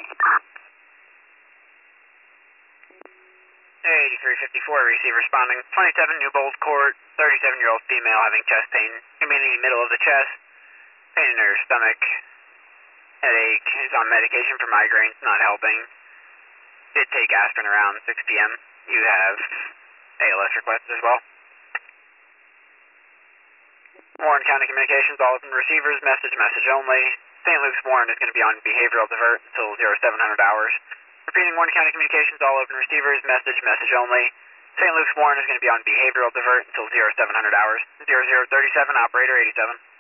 8354, receive responding. 27 Newbold Court, 37-year-old female having chest pain. Gonna be in the middle of the chest, pain in her stomach, headache, is on medication for migraines, not helping. Did take aspirin around 6 p.m. You have ALS requests as well. Warren County Communications, all open receivers, message only. St. Luke's Warren is going to be on behavioral divert until 0700 hours. Repeating, Warren County Communications, all open receivers, message only. St. Luke's Warren is going to be on behavioral divert until 0700 hours. 0037, operator 87.